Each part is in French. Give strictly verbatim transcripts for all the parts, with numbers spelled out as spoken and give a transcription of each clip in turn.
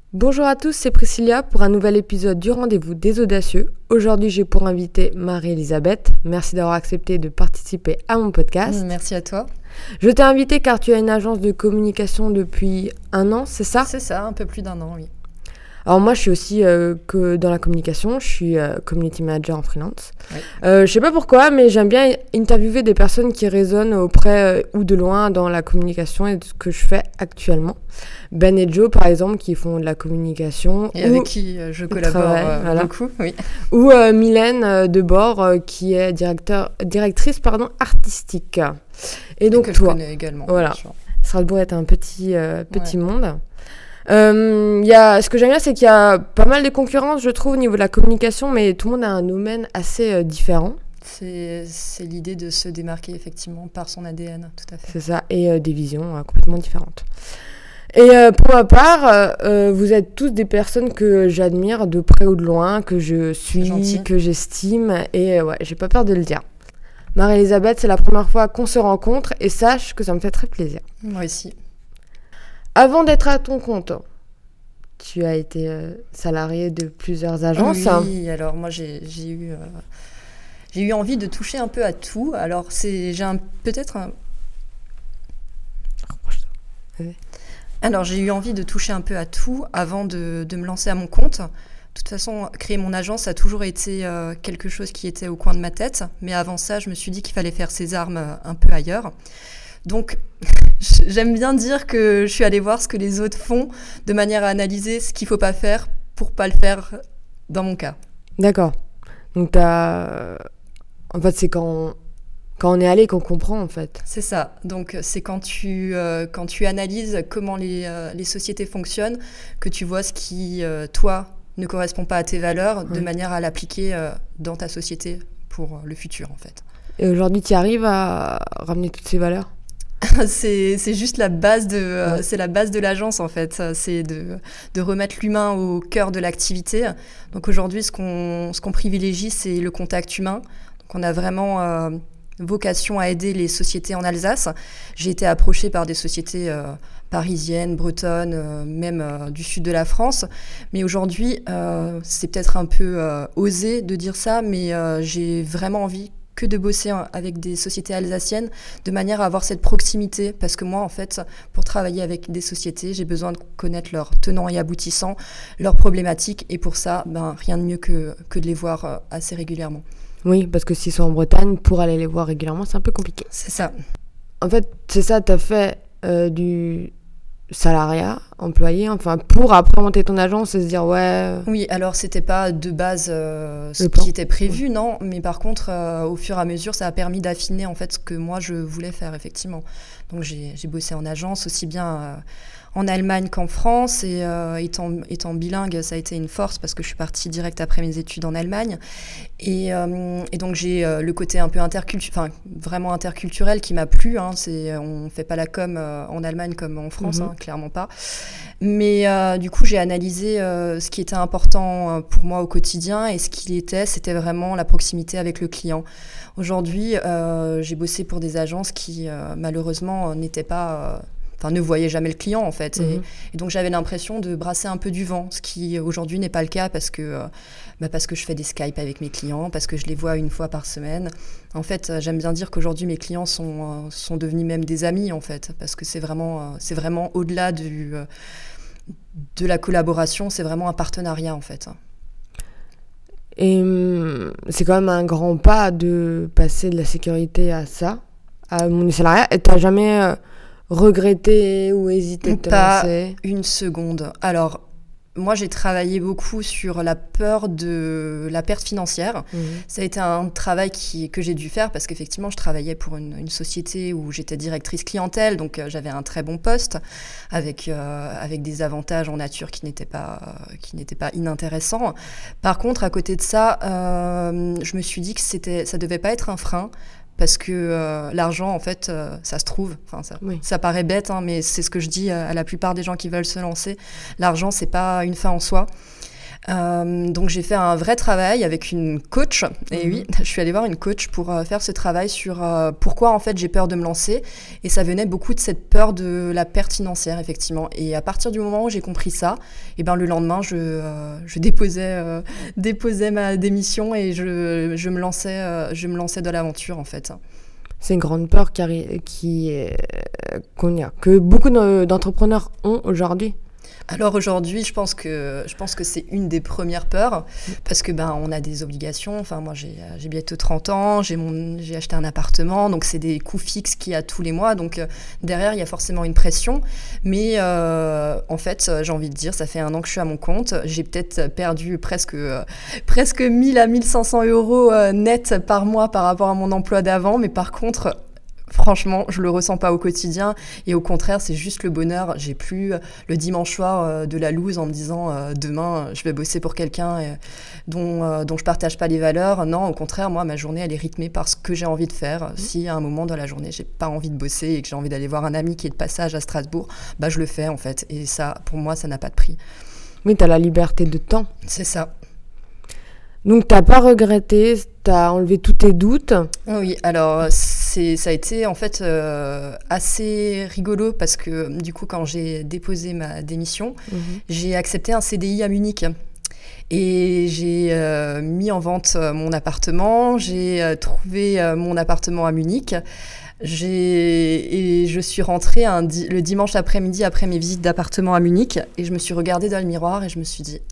Bonjour à tous, c'est Priscilla pour un nouvel épisode du Rendez-vous des Audacieux. Aujourd'hui, j'ai pour invitée Marie-Elisabeth. Merci d'avoir accepté de participer à mon podcast. Merci à toi. Je t'ai invitée car tu as une agence de communication depuis un an, c'est ça ? C'est ça, un peu plus d'un an, oui. Alors moi, je suis aussi euh, que dans la communication, je suis euh, community manager en freelance. Oui. Euh, je sais pas pourquoi, mais j'aime bien interviewer des personnes qui résonnent auprès euh, ou de loin dans la communication et de ce que je fais actuellement. Ben et Joe, par exemple, qui font de la communication. Et ou... avec qui euh, je collabore travaille, euh, voilà. beaucoup, oui. Ou euh, Mylène euh, Debord, euh, qui est directeur, directrice pardon, artistique. Et donc que toi, je connais également. voilà. Strasbourg est un petit, euh, petit ouais. monde. Euh, y a, ce que j'aime bien, c'est qu'il y a pas mal de concurrence, je trouve, au niveau de la communication, mais tout le monde a un domaine assez euh, différent. C'est, c'est l'idée de se démarquer, effectivement, par son A D N, tout à fait. C'est ça, et euh, des visions euh, complètement différentes. Et euh, pour ma part, euh, vous êtes tous des personnes que j'admire de près ou de loin, que je suis, que j'estime, et euh, ouais, j'ai pas peur de le dire. Marie-Elisabeth, c'est la première fois qu'on se rencontre, et sache que ça me fait très plaisir. Moi aussi. Avant d'être à ton compte, tu as été euh, salarié de plusieurs agences. Oui, alors moi j'ai, j'ai, eu, euh, j'ai eu envie de toucher un peu à tout. Alors c'est, j'ai un, peut-être un... Oui. Alors j'ai eu envie de toucher un peu à tout avant de, de me lancer à mon compte. De toute façon, créer mon agence a toujours été euh, quelque chose qui était au coin de ma tête. Mais avant ça, je me suis dit qu'il fallait faire ses armes euh, un peu ailleurs. Donc, j'aime bien dire que je suis allée voir ce que les autres font de manière à analyser ce qu'il ne faut pas faire pour ne pas le faire dans mon cas. D'accord. Donc, t'as... en fait, c'est quand, quand on est allé qu'on comprend, en fait. C'est ça. Donc, c'est quand tu, euh, quand tu analyses comment les, euh, les sociétés fonctionnent que tu vois ce qui, euh, toi, ne correspond pas à tes valeurs, oui. de manière à l'appliquer euh, dans ta société pour le futur, en fait. Et aujourd'hui, tu arrives à ramener toutes ces valeurs ? c'est, c'est juste la base de, euh, ouais. c'est la base de l'agence en fait, c'est de, de remettre l'humain au cœur de l'activité. Donc aujourd'hui, ce qu'on, ce qu'on privilégie, c'est le contact humain. Donc on a vraiment euh, vocation à aider les sociétés en Alsace. J'ai été approchée par des sociétés euh, parisiennes, bretonnes, euh, même euh, du sud de la France. Mais aujourd'hui, euh, c'est peut-être un peu euh, osé de dire ça, mais euh, j'ai vraiment envie que de bosser avec des sociétés alsaciennes de manière à avoir cette proximité parce que moi en fait pour travailler avec des sociétés j'ai besoin de connaître leurs tenants et aboutissants, leurs problématiques et pour ça ben, rien de mieux que, que de les voir assez régulièrement. Oui, parce que s'ils sont en Bretagne, pour aller les voir régulièrement c'est un peu compliqué. C'est ça. En fait c'est ça, tu as fait euh, du salariat, employé, enfin pour après monter ton agence et se dire ouais... Oui, alors c'était pas de base euh, ce qui était prévu, oui. non, mais par contre euh, au fur et à mesure ça a permis d'affiner en fait ce que moi je voulais faire effectivement. Donc j'ai, j'ai bossé en agence aussi bien euh, en Allemagne qu'en France et euh, étant, étant bilingue ça a été une force parce que je suis partie direct après mes études en Allemagne et, euh, et donc j'ai euh, le côté un peu interculturel, enfin vraiment interculturel qui m'a plu, hein, c'est, on fait pas la com euh, en Allemagne comme en France, mm-hmm. hein, clairement pas. Mais euh, du coup, j'ai analysé euh, ce qui était important pour moi au quotidien et ce qui était, c'était vraiment la proximité avec le client. Aujourd'hui, euh, j'ai bossé pour des agences qui, euh, malheureusement, n'étaient pas... Euh, Enfin, ne voyait jamais le client, en fait. Mmh. Et, et donc, j'avais l'impression de brasser un peu du vent, ce qui, aujourd'hui, n'est pas le cas parce que, euh, bah, parce que je fais des Skype avec mes clients, parce que je les vois une fois par semaine. En fait, j'aime bien dire qu'aujourd'hui, mes clients sont, euh, sont devenus même des amis, en fait, parce que c'est vraiment, euh, c'est vraiment au-delà du, euh, de la collaboration, c'est vraiment un partenariat, en fait. Et hum, c'est quand même un grand pas de passer de la sécurité à ça, à mon salariat. Et t'as jamais... Euh... regretter ou hésiter de te Pas lancer ? Une seconde. Alors, moi, j'ai travaillé beaucoup sur la peur de la perte financière. Mmh. Ça a été un travail qui, que j'ai dû faire parce qu'effectivement, je travaillais pour une, une société où j'étais directrice clientèle, donc euh, j'avais un très bon poste avec, euh, avec des avantages en nature qui n'étaient pas, euh, qui n'étaient pas inintéressants. Par contre, à côté de ça, euh, je me suis dit que c'était, ça ne devait pas être un frein. Parce que euh, l'argent, en fait, euh, ça se trouve. Enfin, ça, oui. ça paraît bête, hein, mais c'est ce que je dis à, à la plupart des gens qui veulent se lancer. L'argent, c'est pas une fin en soi. Euh, donc j'ai fait un vrai travail avec une coach, et mmh. oui, je suis allée voir une coach pour euh, faire ce travail sur euh, pourquoi en fait j'ai peur de me lancer, et ça venait beaucoup de cette peur de la perte financière effectivement. Et à partir du moment où j'ai compris ça, et ben le lendemain je, euh, je déposais, euh, déposais ma démission et je, je me lançais, euh, je me lançais dans l'aventure en fait. C'est une grande peur qui, arri- qui euh, qu'on y a, que beaucoup d'entrepreneurs ont aujourd'hui. Alors aujourd'hui, je pense que je pense que c'est une des premières peurs parce que ben on a des obligations. Enfin moi j'ai j'ai bientôt trente ans, j'ai mon j'ai acheté un appartement, donc c'est des coûts fixes qu'il y a tous les mois. Donc euh, derrière il y a forcément une pression. Mais euh, en fait j'ai envie de dire, ça fait un an que je suis à mon compte, j'ai peut-être perdu presque euh, presque mille à mille cinq cents euros euh, net par mois par rapport à mon emploi d'avant. Mais par contre franchement, je le ressens pas au quotidien et au contraire, c'est juste le bonheur. J'ai plus le dimanche soir euh, de la loose en me disant euh, demain je vais bosser pour quelqu'un euh, dont euh, dont je partage pas les valeurs. Non, au contraire, moi ma journée elle est rythmée par ce que j'ai envie de faire. Mmh. Si à un moment dans la journée j'ai pas envie de bosser et que j'ai envie d'aller voir un ami qui est de passage à Strasbourg, bah je le fais en fait. Et ça, pour moi, ça n'a pas de prix. Oui, t'as la liberté de temps. C'est ça. Donc, t'as pas regretté, t'as enlevé tous tes doutes. Oui, alors c'est, ça a été en fait euh, assez rigolo parce que du coup, quand j'ai déposé ma démission, mmh. j'ai accepté un C D I à Munich. Et j'ai euh, mis en vente mon appartement, j'ai euh, trouvé euh, mon appartement à Munich. J'ai... Et je suis rentrée un di- le dimanche après-midi après mes visites d'appartement à Munich et je me suis regardée dans le miroir et je me suis dit...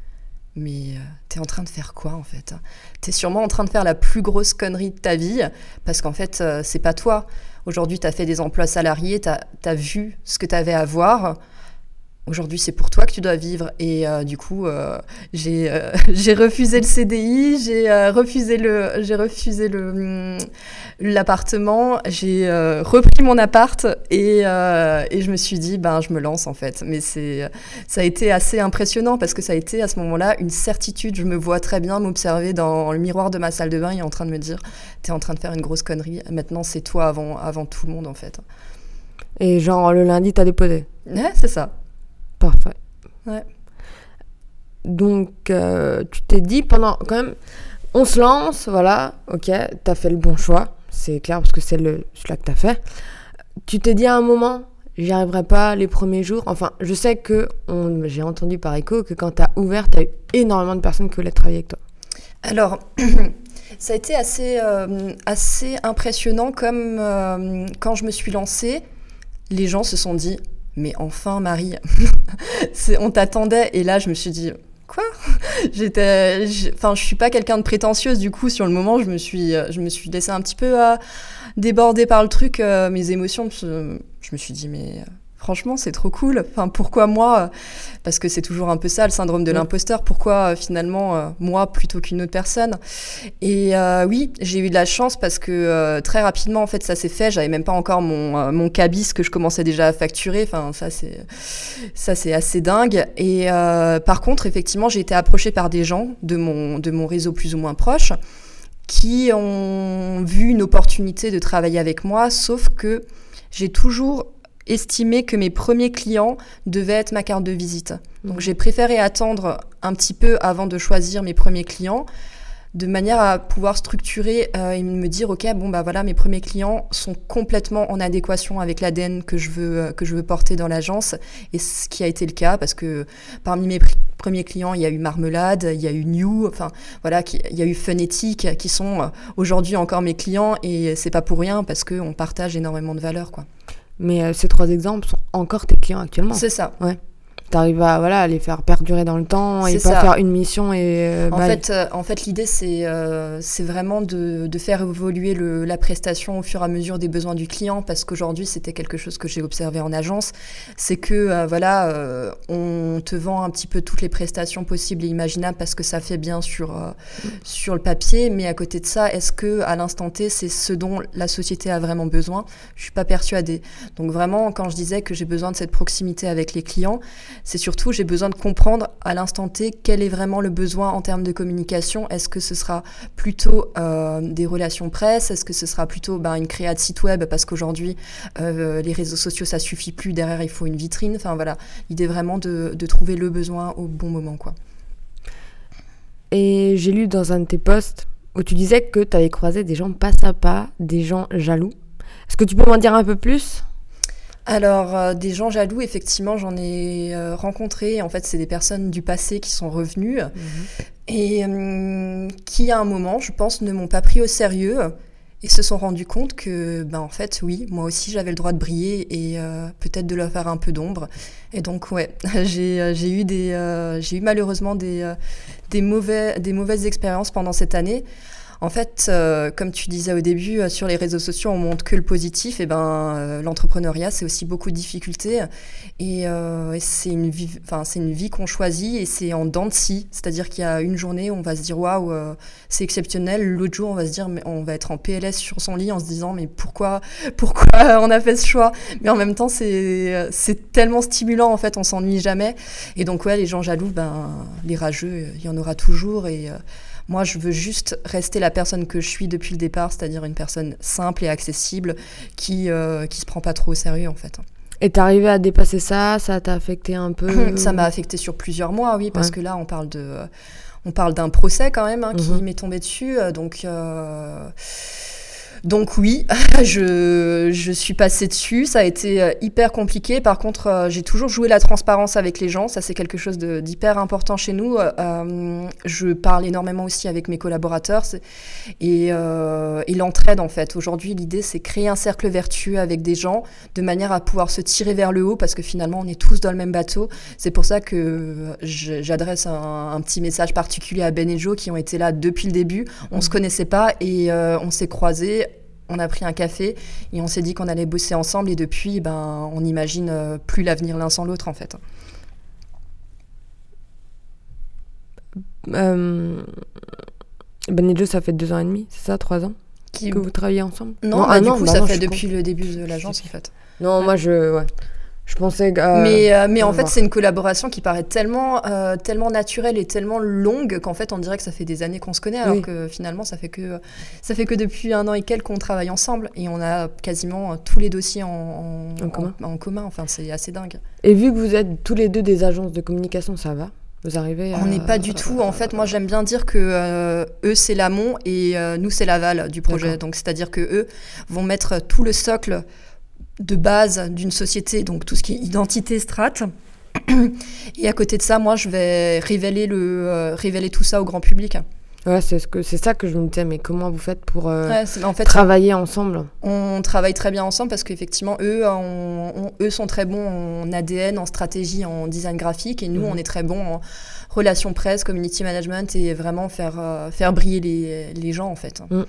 Mais euh, t'es en train de faire quoi en fait ? T'es sûrement en train de faire la plus grosse connerie de ta vie parce qu'en fait, euh, c'est pas toi. Aujourd'hui, t'as fait des emplois salariés, t'as, t'as vu ce que t'avais à voir. Aujourd'hui, c'est pour toi que tu dois vivre. Et euh, du coup, euh, j'ai, euh, j'ai refusé le C D I, j'ai euh, refusé, le, j'ai refusé le, hum, l'appartement, j'ai euh, repris mon appart et, euh, et je me suis dit, ben, je me lance en fait. Mais c'est, ça a été assez impressionnant parce que ça a été à ce moment-là une certitude. Je me vois très bien m'observer dans le miroir de ma salle de bain et en train de me dire, t'es en train de faire une grosse connerie. Maintenant, c'est toi avant, avant tout le monde en fait. Et genre, le lundi, t'as déposé ? Ouais, c'est ça. Parfait. Ouais. Donc, euh, tu t'es dit pendant... Quand même, on se lance, voilà, ok, t'as fait le bon choix, c'est clair, parce que c'est le, celui-là que t'as fait. Tu t'es dit à un moment, j'y arriverai pas les premiers jours. Enfin, je sais que, on, j'ai entendu par écho, que quand t'as ouvert, t'as eu énormément de personnes qui voulaient travailler avec toi. Alors... Ça a été assez, euh, assez impressionnant comme euh, quand je me suis lancée, les gens se sont dit « Mais enfin Marie, c'est, on t'attendait » et là je me suis dit « Quoi ?» J'étais, enfin, je suis pas quelqu'un de prétentieuse, du coup sur le moment je me suis, je me suis laissée un petit peu euh, déborder par le truc, euh, mes émotions, je me suis dit « Mais... » Franchement, c'est trop cool. Enfin, pourquoi moi ? Parce que c'est toujours un peu ça, le syndrome de l'imposteur. Pourquoi, euh, finalement, euh, moi plutôt qu'une autre personne ? Et euh, oui, j'ai eu de la chance parce que euh, très rapidement, en fait, ça s'est fait. J'avais même pas encore mon, euh, mon cabis que je commençais déjà à facturer. Enfin, ça, c'est, ça, c'est assez dingue. Et euh, par contre, effectivement, j'ai été approchée par des gens de mon, de mon réseau plus ou moins proche qui ont vu une opportunité de travailler avec moi, sauf que j'ai toujours... estimé que mes premiers clients devaient être ma carte de visite. Donc, j'ai préféré attendre un petit peu avant de choisir mes premiers clients, de manière à pouvoir structurer euh, et me dire, OK, bon, bah voilà, mes premiers clients sont complètement en adéquation avec l'A D N que je veux, euh, que je veux porter dans l'agence. Et ce qui a été le cas, parce que parmi mes pr- premiers clients, il y a eu Marmelade, il y a eu New, enfin, voilà, qui, il y a eu Phonetic, qui sont euh, aujourd'hui encore mes clients. Et c'est pas pour rien, parce qu'on partage énormément de valeurs, quoi. Mais euh, ces trois exemples sont encore tes clients actuellement. C'est ça. Ouais. T'arrives à, voilà, à les faire perdurer dans le temps et c'est pas ça. faire une mission et... Euh, en, bah, fait, euh, en fait, l'idée, c'est, euh, c'est vraiment de, de faire évoluer le, la prestation au fur et à mesure des besoins du client, parce qu'aujourd'hui, c'était quelque chose que j'ai observé en agence, c'est que, euh, voilà, euh, on te vend un petit peu toutes les prestations possibles et imaginables parce que ça fait bien sur, euh, mmh. sur le papier, mais à côté de ça, est-ce que à l'instant T, c'est ce dont la société a vraiment besoin ? Je suis pas persuadée. Donc vraiment, quand je disais que j'ai besoin de cette proximité avec les clients, c'est surtout, j'ai besoin de comprendre à l'instant T quel est vraiment le besoin en termes de communication. Est-ce que ce sera plutôt euh, des relations presse ? Est-ce que ce sera plutôt ben, une créa de site web ? Parce qu'aujourd'hui, euh, les réseaux sociaux, ça suffit plus. Derrière, il faut une vitrine. Enfin voilà, l'idée vraiment de, de trouver le besoin au bon moment, quoi. Et j'ai lu dans un de tes posts où tu disais que tu avais croisé des gens pas sympas, des gens jaloux. Est-ce que tu peux m'en dire un peu plus ? Alors, euh, des gens jaloux, effectivement, j'en ai euh, rencontré. En fait, c'est des personnes du passé qui sont revenues mmh. et euh, qui, à un moment, je pense, ne m'ont pas pris au sérieux et se sont rendus compte que, ben, en fait, oui, moi aussi, j'avais le droit de briller et euh, peut-être de leur faire un peu d'ombre. Et donc, ouais, j'ai, j'ai, eu, des, euh, j'ai eu malheureusement des, euh, des, mauvais, des mauvaises expériences pendant cette année. En fait, euh, comme tu disais au début, euh, sur les réseaux sociaux, on montre que le positif. Et ben, euh, l'entrepreneuriat, c'est aussi beaucoup de difficultés. Et, euh, et c'est une vie, enfin, c'est une vie qu'on choisit et c'est en dents de scie. C'est-à-dire qu'il y a une journée où on va se dire waouh, euh, c'est exceptionnel. L'autre jour, on va se dire, mais on va être en P L S sur son lit en se disant, mais pourquoi, pourquoi on a fait ce choix ? Mais en même temps, c'est, c'est tellement stimulant. En fait, on s'ennuie jamais. Et donc, ouais, les gens jaloux, ben, les rageux, il y en aura toujours. Et euh, moi, je veux juste rester la personne que je suis depuis le départ, c'est-à-dire une personne simple et accessible qui euh, qui se prend pas trop au sérieux, en fait. Et t'es arrivé à dépasser ça ? Ça t'a affecté un peu ? Ça m'a affecté sur plusieurs mois, oui, parce ouais. que là, on parle de, on parle d'un procès quand même hein, qui mm-hmm. m'est tombé dessus, donc. Euh... Donc oui, je, je suis passée dessus, ça a été hyper compliqué. Par contre, euh, j'ai toujours joué la transparence avec les gens, ça c'est quelque chose de, d'hyper important chez nous. Euh, je parle énormément aussi avec mes collaborateurs et, euh, et l'entraide en fait. Aujourd'hui, l'idée c'est créer un cercle vertueux avec des gens de manière à pouvoir se tirer vers le haut parce que finalement on est tous dans le même bateau. C'est pour ça que je, j'adresse un, un petit message particulier à Ben et Joe qui ont été là depuis le début. On ne se connaissait pas et euh, on s'est croisés. On a pris un café et on s'est dit qu'on allait bosser ensemble et depuis, ben, on n'imagine plus l'avenir l'un sans l'autre en fait. Euh... Ben et Joe, ça fait deux ans et demi, c'est ça, trois ans Qui... que vous travaillez ensemble ? Non, non bah, du coup, bah ça non, fait depuis con. le début de l'agence en fait. Non, ouais. moi je... Ouais. Je pensais que... Euh, mais euh, mais en fait, voir. c'est une collaboration qui paraît tellement, euh, tellement naturelle et tellement longue qu'en fait, on dirait que ça fait des années qu'on se connaît, alors oui. que finalement, ça fait que, ça fait que depuis un an et quelques qu'on travaille ensemble et on a quasiment tous les dossiers en, en, en, commun. en, en commun. Enfin, c'est assez dingue. Et vu que vous êtes tous les deux des agences de communication, ça va ? Vous arrivez à... On n'est pas du tout. En fait, moi, j'aime bien dire que euh, eux, c'est l'amont et euh, nous, c'est l'aval du projet. D'accord. Donc, c'est-à-dire que eux vont mettre tout le socle de base d'une société, donc tout ce qui est identité, strat. Et à côté de ça, moi, je vais révéler, le, euh, révéler tout ça au grand public. Ouais, c'est, ce que, c'est ça que je me disais, mais comment vous faites pour euh, ouais, en fait, travailler on, ensemble ? On travaille très bien ensemble parce qu'effectivement, eux, on, on, eux sont très bons en A D N, en stratégie, en design graphique, et nous, mmh. on est très bons en relations presse, community management, et vraiment faire, euh, faire briller les, les gens, en fait. Mmh.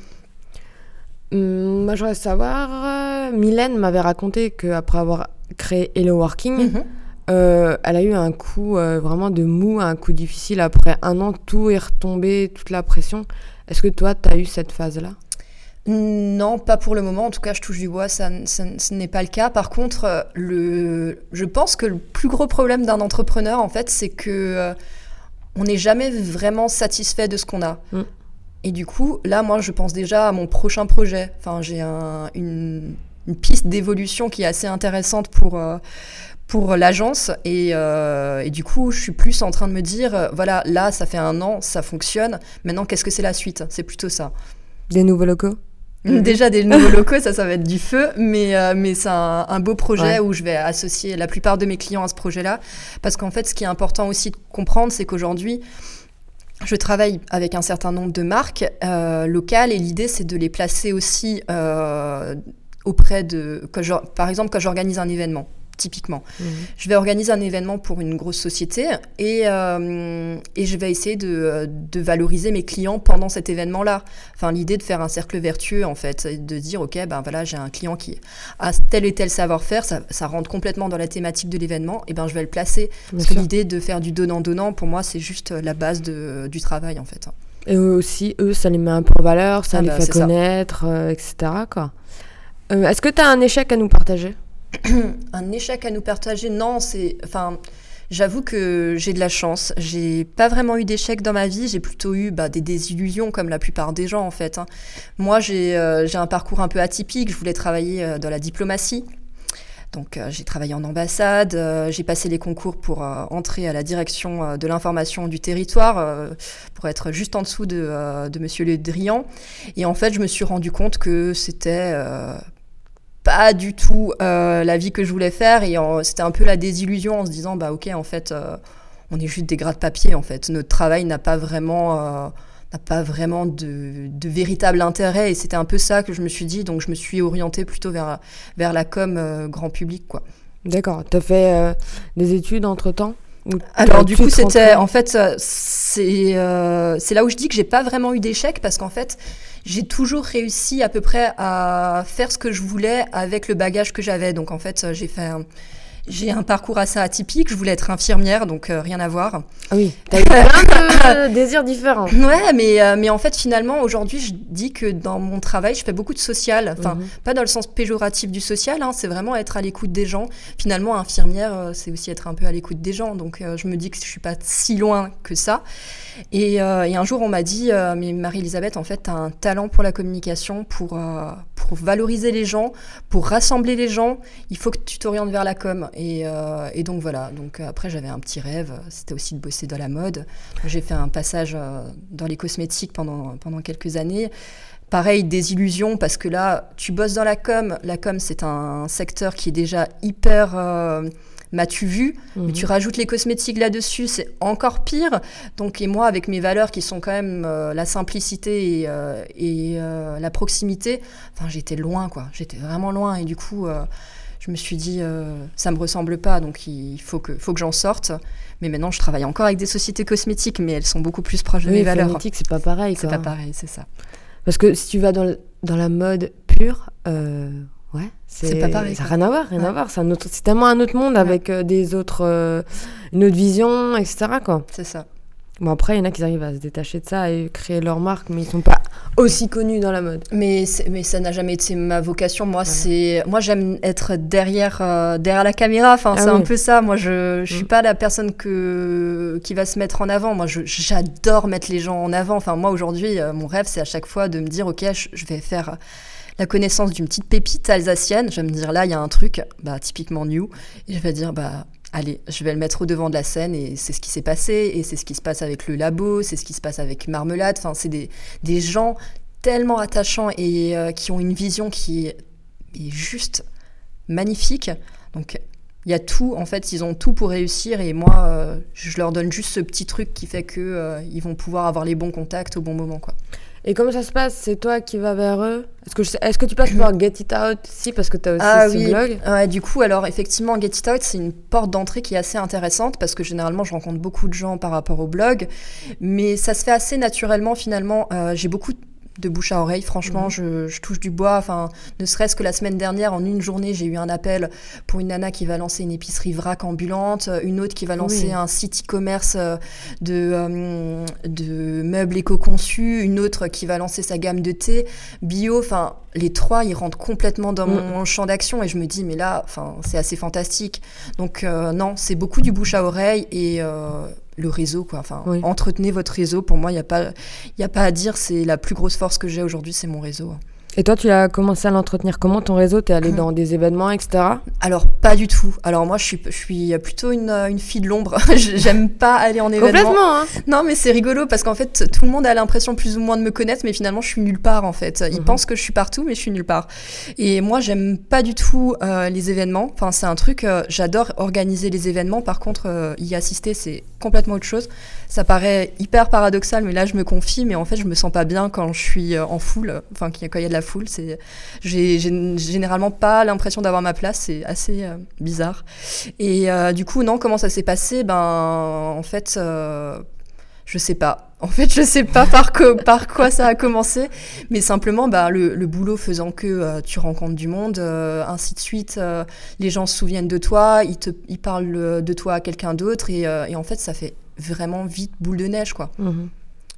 Hum, moi, je voudrais savoir, euh, Mylène m'avait raconté qu'après avoir créé Hello Working, mmh. euh, elle a eu un coup euh, vraiment de mou, un coup difficile. Après un an, tout est retombé, toute la pression. Est-ce que toi, tu as eu cette phase-là ? Non, pas pour le moment. En tout cas, je touche du bois, ça, ça, ce n'est pas le cas. Par contre, le, je pense que le plus gros problème d'un entrepreneur, en fait, c'est que euh, on n'est jamais vraiment satisfait de ce qu'on a. Mmh. Et du coup, là, moi, je pense déjà à mon prochain projet. Enfin, j'ai un, une, une piste d'évolution qui est assez intéressante pour, euh, pour l'agence. Et, euh, et du coup, je suis plus en train de me dire, euh, voilà, là, ça fait un an, ça fonctionne. Maintenant, qu'est-ce que c'est la suite ? C'est plutôt ça. Des nouveaux locaux ? Déjà, des nouveaux locaux, ça, ça va être du feu. Mais, euh, mais c'est un, un beau projet ouais. où je vais associer la plupart de mes clients à ce projet-là. Parce qu'en fait, ce qui est important aussi de comprendre, c'est qu'aujourd'hui, je travaille avec un certain nombre de marques euh, locales et l'idée, c'est de les placer aussi euh, auprès de... Quand je, par exemple, quand j'organise un événement, typiquement. Mmh. Je vais organiser un événement pour une grosse société et, euh, et je vais essayer de, de valoriser mes clients pendant cet événement-là. Enfin, l'idée de faire un cercle vertueux, en fait, de dire, OK, ben voilà, j'ai un client qui a tel et tel savoir-faire, ça, ça rentre complètement dans la thématique de l'événement, et ben je vais le placer. Bien Parce sûr. que l'idée de faire du donnant-donnant, pour moi, c'est juste la base de, du travail, en fait. Et eux aussi, eux, ça les met un peu en valeur, ça ah les bah, fait connaître, euh, et cetera, quoi. Euh, est-ce que tu as un échec à nous partager ? Un échec à nous partager, non, c'est... Enfin, j'avoue que j'ai de la chance. J'ai pas vraiment eu d'échecs dans ma vie, j'ai plutôt eu bah, des désillusions comme la plupart des gens, en fait. Hein. Moi, j'ai, euh, j'ai un parcours un peu atypique, je voulais travailler euh, dans la diplomatie. Donc euh, j'ai travaillé en ambassade, euh, j'ai passé les concours pour euh, entrer à la direction euh, de l'information du territoire, euh, pour être juste en dessous de, euh, de Monsieur Le Drian. Et en fait, je me suis rendu compte que c'était euh, pas du tout euh, la vie que je voulais faire. Et en, c'était un peu la désillusion en se disant, bah ok, en fait, euh, on est juste des gras de papier. En fait, notre travail n'a pas vraiment... Euh, n'a pas vraiment de, de véritable intérêt, et c'était un peu ça que je me suis dit, donc je me suis orientée plutôt vers, vers la com euh, grand public, quoi. D'accord, t'as fait euh, des études entre-temps ou Alors du coup, c'était, en fait, c'est, euh, c'est là où je dis que j'ai pas vraiment eu d'échec, parce qu'en fait, j'ai toujours réussi à peu près à faire ce que je voulais avec le bagage que j'avais, donc en fait, j'ai fait... Un, J'ai un parcours assez atypique, je voulais être infirmière, donc euh, rien à voir. Ah oui, t'as eu plein de désirs différents. Ouais, mais, euh, mais en fait, finalement, aujourd'hui, je dis que dans mon travail, je fais beaucoup de social. Enfin, mm-hmm. pas dans le sens péjoratif du social, hein, c'est vraiment être à l'écoute des gens. Finalement, infirmière, euh, c'est aussi être un peu à l'écoute des gens. Donc, euh, je me dis que je suis pas si loin que ça. Et, euh, et un jour, on m'a dit, euh, mais Marie-Elisabeth, en fait, tu as un talent pour la communication, pour, euh, pour valoriser les gens, pour rassembler les gens. Il faut que tu t'orientes vers la com. Et, euh, et donc, voilà. Donc, après, j'avais un petit rêve. C'était aussi de bosser dans la mode. J'ai fait un passage euh, dans les cosmétiques pendant, pendant quelques années. Pareil, des illusions, parce que là, tu bosses dans la com. La com, c'est un secteur qui est déjà hyper... Euh, m'as-tu vu, mmh. mais tu rajoutes les cosmétiques là-dessus, c'est encore pire. Donc, et moi, avec mes valeurs qui sont quand même euh, la simplicité et, euh, et euh, la proximité, enfin, j'étais loin, quoi. J'étais vraiment loin. Et du coup, euh, je me suis dit, euh, ça me ressemble pas, donc il faut que, faut que j'en sorte. Mais maintenant, je travaille encore avec des sociétés cosmétiques, mais elles sont beaucoup plus proches de oui, mes valeurs. Cosmétique, c'est pas pareil, c'est quoi. pas pareil, c'est ça. Parce que si tu vas dans, le, dans la mode pure, euh, ouais, c'est, c'est pas pareil. Ça n'a rien à voir, rien ouais. à voir. C'est, un autre, c'est tellement un autre monde ouais. avec euh, des autres, euh, une autre vision, et cetera, quoi. C'est ça. Bon, après, il y en a qui arrivent à se détacher de ça et créer leur marque, mais ils sont pas aussi connus dans la mode. Mais, c'est, mais ça n'a jamais été ma vocation. Moi, voilà. c'est, moi j'aime être derrière, euh, derrière la caméra. Enfin, ah c'est oui. un peu ça. Moi, je ne suis mmh. pas la personne que, qui va se mettre en avant. Moi, je, j'adore mettre les gens en avant. Enfin, moi, aujourd'hui, euh, mon rêve, c'est à chaque fois de me dire, OK, je, je vais faire... la connaissance d'une petite pépite alsacienne. Je vais me dire, là, il y a un truc, bah, typiquement new. Et je vais dire, bah... allez, je vais le mettre au devant de la scène, et c'est ce qui s'est passé, et c'est ce qui se passe avec le labo, c'est ce qui se passe avec Marmelade. Enfin, c'est des, des gens tellement attachants et euh, qui ont une vision qui est, est juste magnifique. Donc, il y a tout, en fait, ils ont tout pour réussir, et moi, euh, je leur donne juste ce petit truc qui fait qu'ils euh, vont pouvoir avoir les bons contacts au bon moment, quoi. Et comment ça se passe ? C'est toi qui vas vers eux ? Est-ce que, je sais, est-ce que tu passes par Get It Out aussi, parce que tu as aussi ah, ce oui. blog ? Ouais, du coup, alors effectivement, Get It Out, c'est une porte d'entrée qui est assez intéressante, parce que généralement, je rencontre beaucoup de gens par rapport au blog, mais ça se fait assez naturellement finalement. Euh, j'ai beaucoup de bouche à oreille, franchement, mmh. je, je touche du bois. Enfin, ne serait-ce que la semaine dernière, en une journée, j'ai eu un appel pour une nana qui va lancer une épicerie vrac ambulante, une autre qui va lancer oui. un site e-commerce de, euh, de meubles éco-conçus, une autre qui va lancer sa gamme de thé bio. Enfin, les trois, ils rentrent complètement dans mmh. mon champ d'action, et je me dis, mais là, enfin, c'est assez fantastique. Donc, euh, non, c'est beaucoup du bouche à oreille, et... Euh, le réseau, quoi. Enfin, oui. entretenez votre réseau. Pour moi, il n'y a pas, il y a pas à dire. C'est la plus grosse force que j'ai aujourd'hui, c'est mon réseau. Et toi, tu as commencé à l'entretenir comment, ton réseau ? T'es allée mmh. dans des événements, et cetera ? Alors, pas du tout. Alors, moi, je suis, je suis plutôt une, une fille de l'ombre. J'aime pas aller en événement. Complètement, hein. Non, mais c'est rigolo, parce qu'en fait, tout le monde a l'impression plus ou moins de me connaître, mais finalement, je suis nulle part, en fait. Ils mmh. pensent que je suis partout, mais je suis nulle part. Et moi, j'aime pas du tout euh, les événements. Enfin, c'est un truc, euh, j'adore organiser les événements. Par contre, euh, y assister, c'est complètement autre chose. Ça paraît hyper paradoxal, mais là, je me confie. Mais en fait, je me sens pas bien quand je suis euh, en foule. Enfin, quand il y a de la foule, c'est... J'ai, j'ai généralement pas l'impression d'avoir ma place, c'est assez euh, bizarre. Et euh, du coup, non, comment ça s'est passé ? Ben, en fait, euh, je sais pas. En fait, je sais pas par, co- par quoi ça a commencé, mais simplement, bah, le, le boulot faisant que euh, tu rencontres du monde, euh, ainsi de suite. Euh, les gens se souviennent de toi, ils, te, ils parlent de toi à quelqu'un d'autre, et, euh, et en fait, ça fait vraiment vite boule de neige, quoi. Mmh.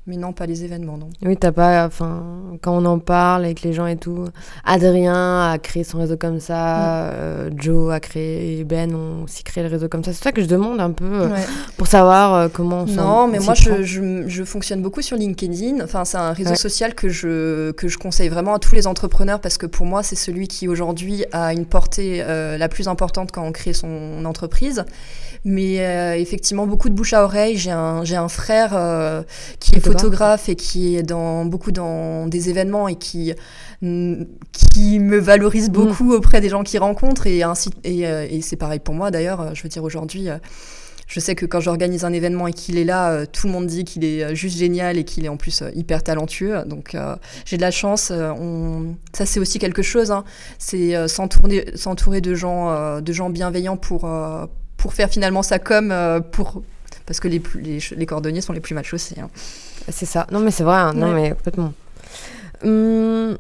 mais non, pas les événements, non. Oui, t'as pas, enfin, quand on en parle avec les gens et tout, Adrien a créé son réseau comme ça, mmh. euh, Joe a créé, et Ben ont aussi créé le réseau comme ça. C'est ça que je demande un peu ouais. pour savoir euh, comment on s'en Non, mais moi, je, je, je fonctionne beaucoup sur LinkedIn. Enfin, c'est un réseau ouais. social que je, que je conseille vraiment à tous les entrepreneurs parce que pour moi, c'est celui qui aujourd'hui a une portée euh, la plus importante quand on crée son entreprise. Mais euh, effectivement, beaucoup de bouche à oreille. J'ai un, j'ai un frère euh, qui est photographe et qui est dans, beaucoup dans des événements et qui, qui me valorise beaucoup mmh. auprès des gens qu'il rencontre. Et, ainsi, et, euh, et c'est pareil pour moi d'ailleurs. Je veux dire, aujourd'hui, euh, je sais que quand j'organise un événement et qu'il est là, euh, tout le monde dit qu'il est juste génial et qu'il est en plus euh, hyper talentueux. Donc euh, j'ai de la chance. Euh, on... Ça, c'est aussi quelque chose. Hein. C'est euh, s'entourer, s'entourer de gens, euh, de gens bienveillants pour... Euh, pour faire finalement sa com, euh, pour... parce que les, plus, les, les cordonniers sont les plus mal chaussés. Hein. C'est ça. Non, mais c'est vrai. Hein. Non, ouais. mais complètement. Hum,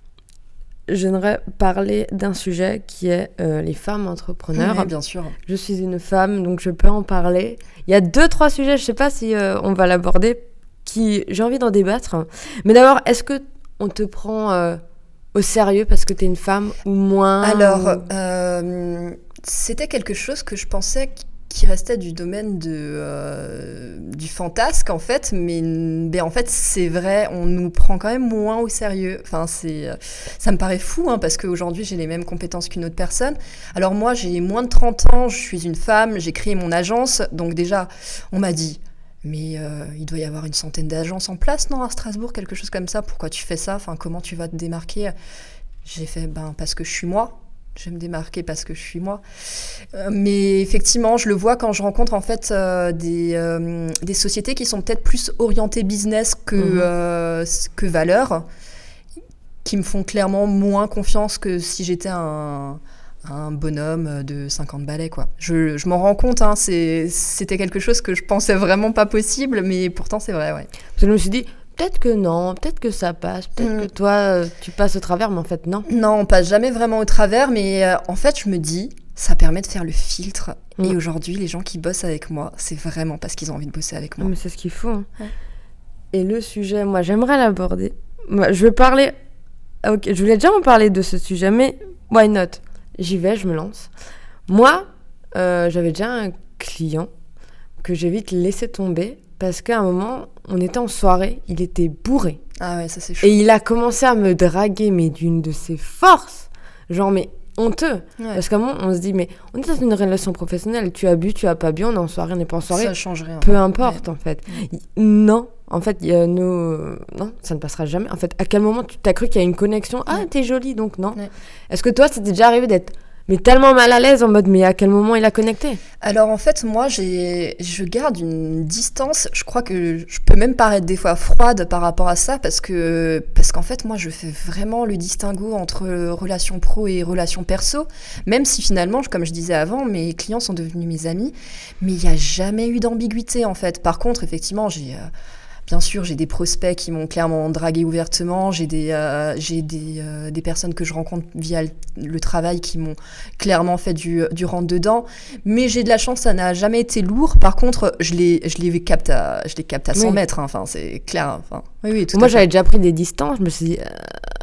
j'aimerais parler d'un sujet qui est euh, les femmes entrepreneurs. Oui, bien sûr. Je suis une femme, donc je peux en parler. Il y a deux, trois sujets, je ne sais pas si euh, on va l'aborder, qui j'ai envie d'en débattre. Mais d'abord, est-ce qu'on te prend euh, au sérieux parce que tu es une femme ou moins Alors... ou... Euh... C'était quelque chose que je pensais qui restait du domaine de, euh, du fantasque, en fait. Mais ben, en fait, c'est vrai, on nous prend quand même moins au sérieux. Enfin, c'est, ça me paraît fou, hein, parce qu'aujourd'hui, j'ai les mêmes compétences qu'une autre personne. Alors moi, j'ai moins de trente ans, je suis une femme, j'ai créé mon agence. Donc déjà, on m'a dit... Mais euh, il doit y avoir une centaine d'agences en place, non, à Strasbourg, quelque chose comme ça. Pourquoi tu fais ça ? Enfin, comment tu vas te démarquer ? J'ai fait, ben, parce que je suis moi. Je vais me démarquer parce que je suis moi. Euh, mais effectivement, je le vois quand je rencontre en fait euh, des, euh, des sociétés qui sont peut-être plus orientées business que, mmh. euh, que valeur, qui me font clairement moins confiance que si j'étais un, un bonhomme de cinquante balais, quoi. Je, je m'en rends compte, hein, c'est, c'était quelque chose que je pensais vraiment pas possible, mais pourtant c'est vrai, ouais. Je me suis dit... Peut-être que non, peut-être que ça passe, peut-être mmh. que toi, euh, tu passes au travers, mais en fait, non. Non, on passe jamais vraiment au travers, mais euh, en fait, je me dis, ça permet de faire le filtre. Mmh. Et aujourd'hui, les gens qui bossent avec moi, c'est vraiment parce qu'ils ont envie de bosser avec moi. Non, mais c'est ce qu'il faut. Hein. Ouais. Et le sujet, moi, j'aimerais l'aborder. Moi, je vais parler... Ok, je voulais déjà en parler de ce sujet, mais why not ? J'y vais, je me lance. Moi, euh, j'avais déjà un client que j'ai vite laissé tomber parce qu'à un moment, on était en soirée, il était bourré. Ah ouais, ça c'est chaud. Et il a commencé à me draguer, mais d'une de ses forces. Genre, mais honteux. Ouais. Parce qu'à un moment, on se dit, mais on est dans une relation professionnelle. Tu as bu, tu as pas bu, on est en soirée, on n'est pas en soirée. Ça change rien. Peu importe, ouais. en fait. Ouais. Non, en fait, il y a nos... non, ça ne passera jamais. En fait, à quel moment tu t'as cru qu'il y a une connexion ? Ah, ouais. t'es jolie, donc non. Ouais. Est-ce que toi, c'était déjà arrivé d'être... mais tellement mal à l'aise en mode, mais à quel moment il a connecté ? Alors en fait, moi, j'ai, je garde une distance. Je crois que je peux même paraître des fois froide par rapport à ça parce que, parce qu'en fait, moi, je fais vraiment le distinguo entre relations pro et relations perso. Même si finalement, comme je disais avant, mes clients sont devenus mes amis, mais il n'y a jamais eu d'ambiguïté en fait. Par contre, effectivement, j'ai... Euh, Bien sûr, j'ai des prospects qui m'ont clairement dragué ouvertement, j'ai des, euh, j'ai des, euh, des personnes que je rencontre via le, le travail qui m'ont clairement fait du, du rentre-dedans, mais j'ai de la chance, ça n'a jamais été lourd. Par contre, je les, je les capte à, je les capte à cent oui. mètres, hein. Enfin, c'est clair. Enfin, oui, oui, tout Moi, j'avais déjà pris des distances, je me suis dit... Euh...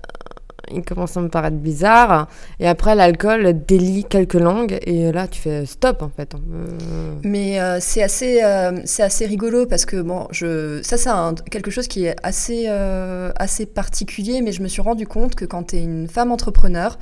il commence à me paraître bizarre. Et après, l'alcool délie quelques langues. Et là, tu fais stop, en fait. Euh... Mais euh, c'est, assez, euh, c'est assez rigolo parce que, bon, je... ça, c'est un, quelque chose qui est assez, euh, assez particulier. Mais je me suis rendu compte que quand tu es une femme entrepreneur,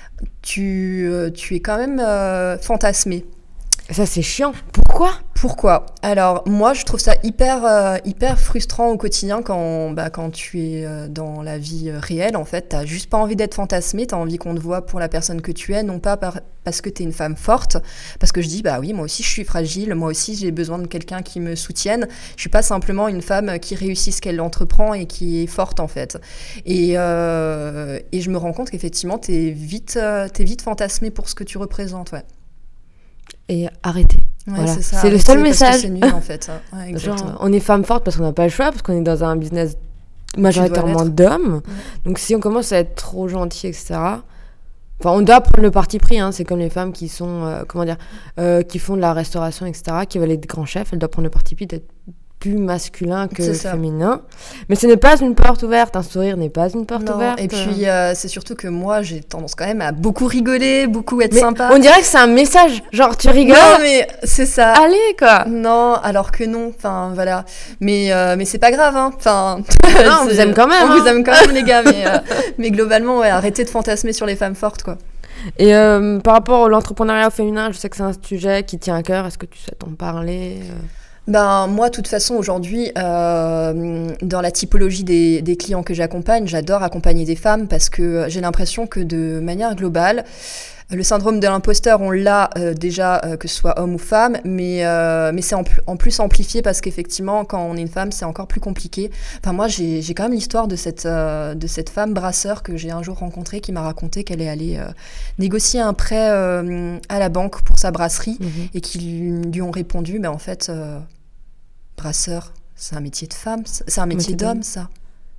tu, euh, tu es quand même euh, fantasmée. Ça, c'est chiant. Pourquoi ? Pourquoi ? Alors, moi, je trouve ça hyper, euh, hyper frustrant au quotidien quand, bah, quand tu es euh, dans la vie euh, réelle. En fait, t'as juste pas envie d'être fantasmée, t'as envie qu'on te voit pour la personne que tu es, non pas par, parce que t'es une femme forte, parce que je dis, bah oui, moi aussi, je suis fragile, moi aussi, j'ai besoin de quelqu'un qui me soutienne. Je suis pas simplement une femme qui réussit ce qu'elle entreprend et qui est forte, en fait. Et, euh, et je me rends compte qu'effectivement, t'es vite, euh, t'es vite fantasmée pour ce que tu représentes, ouais. Et arrêtez. Ouais, voilà. c'est ça. C'est le seul message. C'est nul, en fait. Ouais, genre, on est femme forte parce qu'on n'a pas le choix, parce qu'on est dans un business majoritairement d'hommes. Ouais. Donc si on commence à être trop gentil, et cetera. Enfin, on doit prendre le parti pris. Hein. C'est comme les femmes qui sont, euh, comment dire, euh, qui font de la restauration, et cetera, qui veulent être grands chefs. Elles doivent prendre le parti pris d'être plus masculin que féminin. Mais ce n'est pas une porte ouverte. Un sourire n'est pas une porte non. ouverte. Et puis, euh, c'est surtout que moi, j'ai tendance quand même à beaucoup rigoler, beaucoup être mais sympa. On dirait que c'est un message. Genre, tu rigoles. Non, mais c'est ça. Allez, quoi. Non, alors que non. Enfin, voilà. Mais, euh, mais c'est pas grave, hein. Enfin, non, on vous aime quand même. On hein. vous aime quand même, les gars. Mais, euh, mais globalement, ouais, arrêtez de fantasmer sur les femmes fortes, quoi. Et euh, par rapport à l'entrepreneuriat féminin, je sais que c'est un sujet qui tient à cœur. Est-ce que tu souhaites en parler ? Ben, moi, de toute façon, aujourd'hui, euh, dans la typologie des, des clients que j'accompagne, j'adore accompagner des femmes parce que j'ai l'impression que de manière globale, le syndrome de l'imposteur, on l'a euh, déjà, euh, que ce soit homme ou femme, mais, euh, mais c'est en, en plus amplifié parce qu'effectivement, quand on est une femme, c'est encore plus compliqué. Enfin, moi, j'ai, j'ai quand même l'histoire de cette, euh, de cette femme brasseur que j'ai un jour rencontrée qui m'a raconté qu'elle est allée euh, négocier un prêt euh, à la banque pour sa brasserie mmh. et qu'ils lui ont répondu, mais en fait... Euh, brasseur, c'est un métier de femme, c'est un métier d'homme, d'homme, ça.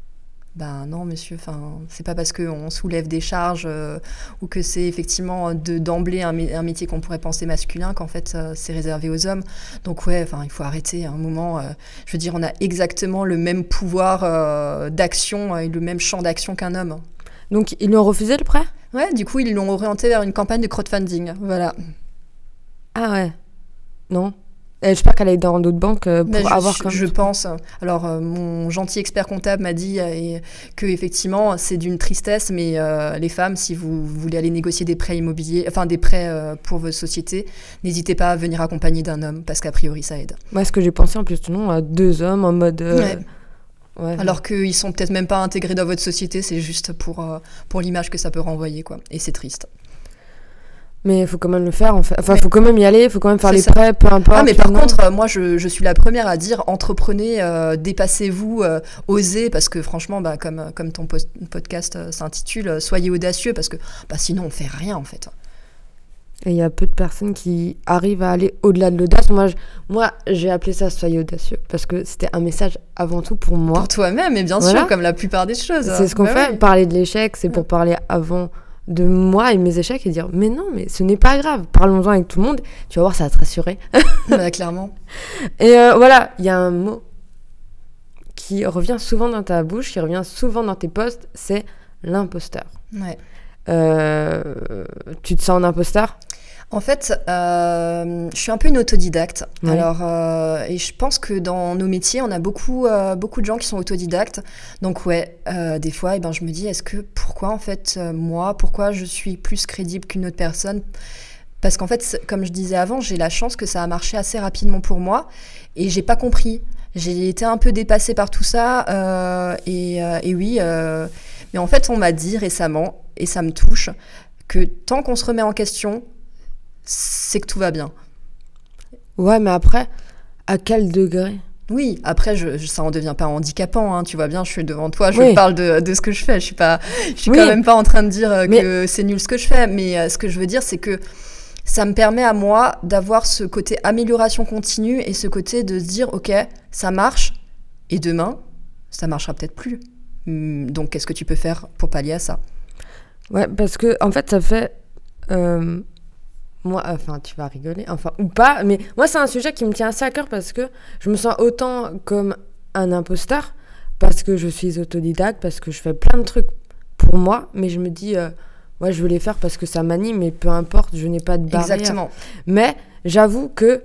Ben non, monsieur, enfin, c'est pas parce qu'on soulève des charges euh, ou que c'est effectivement de, d'emblée un, un métier qu'on pourrait penser masculin qu'en fait euh, c'est réservé aux hommes. Donc ouais, enfin, il faut arrêter à un moment. Euh, je veux dire, on a exactement le même pouvoir euh, d'action et le même champ d'action qu'un homme. Donc ils lui ont refusé le prêt ? Ouais, du coup ils l'ont orienté vers une campagne de crowdfunding, voilà. Ah ouais, non. Et j'espère qu'elle est dans d'autres banques euh, pour Mais avoir je, comme je pense. Alors euh, mon gentil expert comptable m'a dit euh, que effectivement c'est d'une tristesse, mais euh, les femmes, si vous, vous voulez aller négocier des prêts immobiliers, enfin des prêts euh, pour votre société, n'hésitez pas à venir accompagner d'un homme parce qu'a priori ça aide. Moi, ce que j'ai pensé en plus, non, à deux hommes en mode. Euh... Ouais. Ouais, alors ouais. qu'ils sont peut-être même pas intégrés dans votre société, c'est juste pour euh, pour l'image que ça peut renvoyer, quoi. Et c'est triste. Mais il faut quand même le faire, en fait. Enfin, il faut quand même y aller, il faut quand même faire c'est les ça. prêts, peu importe. Ah, mais par non. contre, euh, moi, je, je suis la première à dire entreprenez, euh, dépassez-vous, euh, osez, parce que franchement, bah, comme, comme ton post- podcast euh, s'intitule, euh, soyez audacieux, parce que bah, sinon, on fait rien, en fait. Et il y a peu de personnes qui arrivent à aller au-delà de l'audace. Moi, je, moi, j'ai appelé ça soyez audacieux, parce que c'était un message avant tout pour moi. Pour toi-même, et bien voilà. sûr, comme la plupart des choses. C'est ce qu'on bah, fait, ouais. parler de l'échec, c'est pour parler avant... de moi et mes échecs et dire mais non, mais ce n'est pas grave, parlons-en avec tout le monde, tu vas voir, ça va te rassurer. Bah, clairement. Et euh, voilà, il y a un mot qui revient souvent dans ta bouche, qui revient souvent dans tes posts, c'est l'imposteur. Ouais. Euh, tu te sens un imposteur ? En fait, euh, je suis un peu une autodidacte. Ouais. Alors, euh, et je pense que dans nos métiers, on a beaucoup, euh, beaucoup de gens qui sont autodidactes. Donc, ouais, euh, des fois, eh ben, je me dis, est-ce que pourquoi en fait euh, moi, pourquoi je suis plus crédible qu'une autre personne ? Parce qu'en fait, comme je disais avant, j'ai la chance que ça a marché assez rapidement pour moi, et j'ai pas compris. J'ai été un peu dépassée par tout ça, euh, et, euh, et oui. Euh, mais en fait, on m'a dit récemment, et ça me touche, que tant qu'on se remet en question, c'est que tout va bien. Ouais, mais après, à quel degré ? Oui, après, je, je, ça en devient pas handicapant, hein, tu vois bien, je suis devant toi, je oui. parle de, de ce que je fais, je suis pas, je suis oui. quand même pas en train de dire euh, mais... que c'est nul ce que je fais, mais euh, ce que je veux dire, c'est que ça me permet à moi d'avoir ce côté amélioration continue et ce côté de se dire, ok, ça marche, et demain, ça marchera peut-être plus. Donc, qu'est-ce que tu peux faire pour pallier à ça ? Ouais, parce que, en fait, ça fait... Euh... Moi, enfin, tu vas rigoler, enfin, ou pas, mais moi, c'est un sujet qui me tient assez à cœur parce que je me sens autant comme un imposteur, parce que je suis autodidacte, parce que je fais plein de trucs pour moi, mais je me dis, euh, ouais, je veux les faire parce que ça m'anime, mais peu importe, je n'ai pas de barrière. Exactement. Mais j'avoue que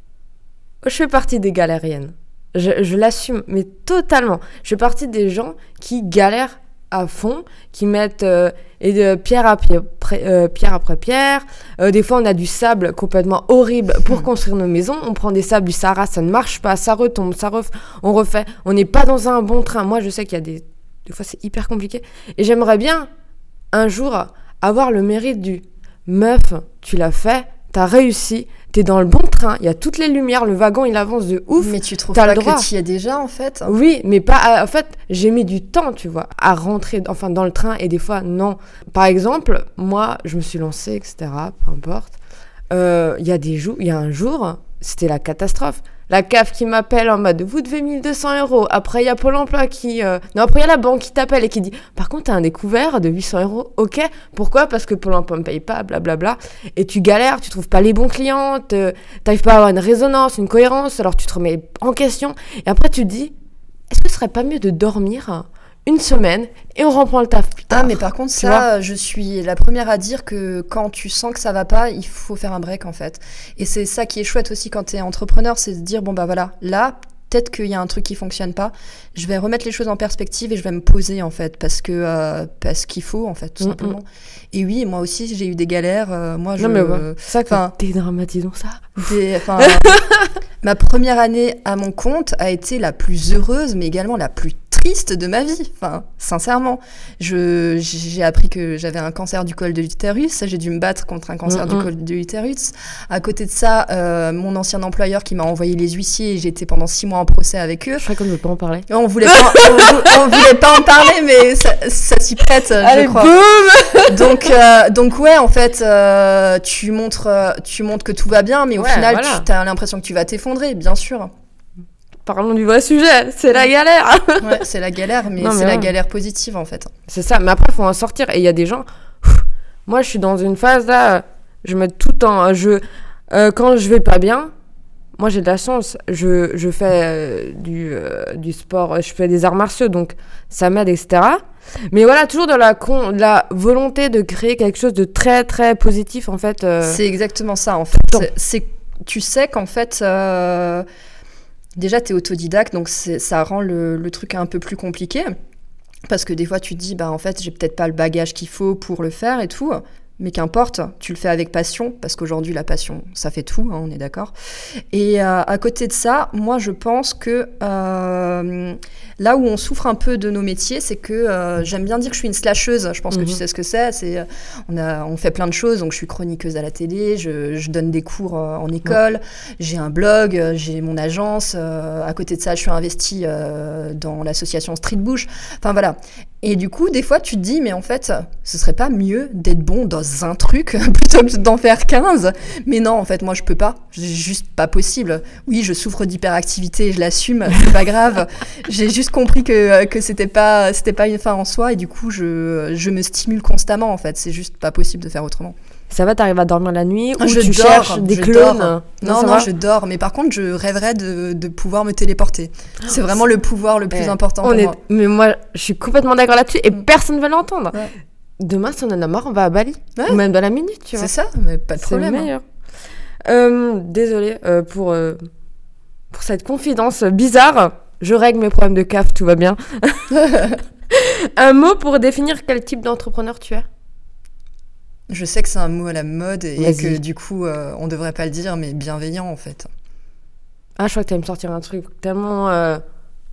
je fais partie des galériennes. Je, je l'assume, mais totalement. Je fais partie des gens qui galèrent à fond, qui mettent euh, et de pierre, à pierre, euh, pierre après pierre. Euh, des fois, on a du sable complètement horrible pour mmh. construire nos maisons. On prend des sables du Sahara, ça ne marche pas, ça retombe, ça ref... on refait. On n'est pas dans un bon train. Moi, je sais qu'il y a des... Des fois, c'est hyper compliqué. Et j'aimerais bien, un jour, avoir le mérite du « Meuf, tu l'as fait, t'as réussi, t'es dans le bon train, il y a toutes les lumières, le wagon, il avance de ouf. » Mais tu trouves pas que tu y es déjà, en fait ? Oui, mais pas... À, en fait, j'ai mis du temps, tu vois, à rentrer enfin, dans le train, et des fois, non. Par exemple, moi, je me suis lancée, et cetera, peu importe. Il euh, y a des jours... Il y a un jour, c'était la catastrophe. la C A F qui m'appelle en mode vous devez mille deux cents euros. Après, il y a Pôle emploi qui. Euh... Non, après, il y a la banque qui t'appelle et qui dit par contre, t'as un découvert de huit cents euros. Ok. Pourquoi ? Parce que Pôle emploi me paye pas, blablabla. Et tu galères, tu trouves pas les bons clients, t'arrives pas à avoir une résonance, une cohérence, alors tu te remets en question. Et après, tu te dis est-ce que ce serait pas mieux de dormir une semaine et on reprend le taf plus tard. Ah mais par contre ça vois je suis la première à dire que quand tu sens que ça va pas il faut faire un break en fait, et c'est ça qui est chouette aussi quand t'es entrepreneur, c'est de dire bon bah voilà, là peut-être qu'il y a un truc qui fonctionne pas, je vais remettre les choses en perspective et je vais me poser en fait parce que euh, parce qu'il faut en fait tout mmh, simplement mmh. Et oui, moi aussi j'ai eu des galères, euh, moi je non mais ouais, ça enfin dédramatisons ça des, ma première année à mon compte a été la plus heureuse mais également la plus triste de ma vie, enfin sincèrement je j'ai appris que j'avais un cancer du col de l'utérus, j'ai dû me battre contre un cancer mmh, du col de l'utérus. À côté de ça, euh, mon ancien employeur qui m'a envoyé les huissiers et j'étais pendant six mois en procès avec eux. Je crois qu'on ne veut pas en parler. On voulait pas, on, on voulait pas en parler, mais ça, ça s'y prête. Allez, je crois. Boum donc euh, donc ouais, en fait, euh, tu montres tu montres que tout va bien, mais au ouais, final, voilà. Tu as l'impression que tu vas t'effondrer, bien sûr. Parlons du vrai sujet, c'est la galère. Ouais, c'est la galère, mais, mais c'est ouais. la galère positive en fait. C'est ça, mais après il faut en sortir. Et il y a des gens, pff, moi je suis dans une phase là, je mets tout en je euh, quand je vais pas bien, moi j'ai de la chance, je je fais euh, du euh, du sport, je fais des arts martiaux, donc ça m'aide, et cetera. Mais voilà, toujours dans la con, la volonté de créer quelque chose de très très positif en fait. Euh... C'est exactement ça en fait. C'est, c'est tu sais qu'en fait. Euh... Déjà, tu es autodidacte, donc c'est, ça rend le, le truc un peu plus compliqué. Parce que des fois, tu te dis, bah, en fait, j'ai peut-être pas le bagage qu'il faut pour le faire et tout. Mais qu'importe, tu le fais avec passion, parce qu'aujourd'hui, la passion, ça fait tout, hein, on est d'accord. Et euh, à côté de ça, moi, je pense que euh, là où on souffre un peu de nos métiers, c'est que euh, j'aime bien dire que je suis une slasheuse. Je pense mmh. que tu sais ce que c'est. c'est on, a, on fait plein de choses, donc je suis chroniqueuse à la télé, je, je donne des cours euh, en école, mmh. j'ai un blog, j'ai mon agence. Euh, à côté de ça, je suis investie euh, dans l'association Street Bush. Enfin, voilà. Et du coup, des fois, tu te dis, mais en fait, ce serait pas mieux d'être bon dans un truc plutôt que d'en faire quinze. Mais non, en fait, moi, je peux pas. C'est juste pas possible. Oui, je souffre d'hyperactivité, je l'assume, c'est pas grave. J'ai juste compris que, que c'était pas, c'était pas une fin en soi. Et du coup, je, je me stimule constamment, en fait. C'est juste pas possible de faire autrement. Ça va, t'arrives à dormir la nuit ou je tu dors, cherches des je clones? Non, non, non je dors. Mais par contre, je rêverais de, de pouvoir me téléporter. C'est vraiment le pouvoir le plus ouais. important pour on est... moi. Mais moi, je suis complètement d'accord là-dessus et mmh. personne ne va l'entendre. Ouais. Demain, si on en a marre, on va à Bali. Ouais. Ou même dans la minute, tu vois. C'est ça, mais pas de c'est problème. C'est le meilleur. Hein. Euh, désolée euh, pour, euh, pour cette confidence bizarre. Je règle mes problèmes de C A F, tout va bien. Un mot pour définir quel type d'entrepreneur tu es? Je sais que c'est un mot à la mode et Vas-y. que du coup, euh, on devrait pas le dire, mais bienveillant en fait. Ah, je crois que tu allais me sortir un truc tellement... Euh... Loin ?